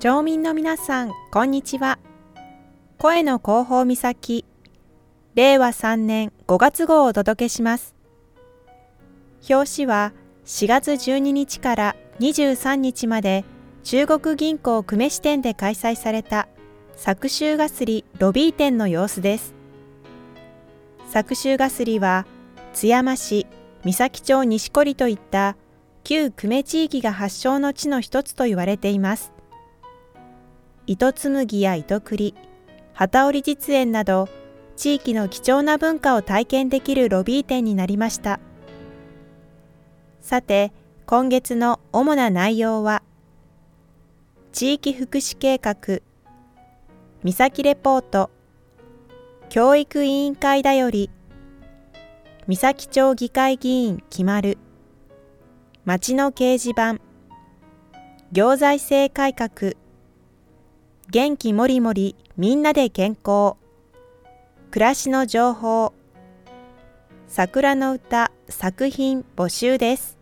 町民の皆さん、こんにちは。声の広報岬、令和3年5月号をお届けします。表紙は4月12日から23日まで中国銀行久米支店で開催された搾州絣ロビー展の様子です。搾州絣は津山市、三崎町西堀といった旧久米地域が発祥の地の一つと言われています。糸紡や糸繰り、機織り実演など地域の貴重な文化を体験できるロビー展になりました。さて、今月の主な内容は、地域福祉計画、三崎レポート、教育委員会だより、三崎町議会議員決まる、町の掲示板、行財政改革、元気もりもりみんなで健康、暮らしの情報、桜の歌作品募集です。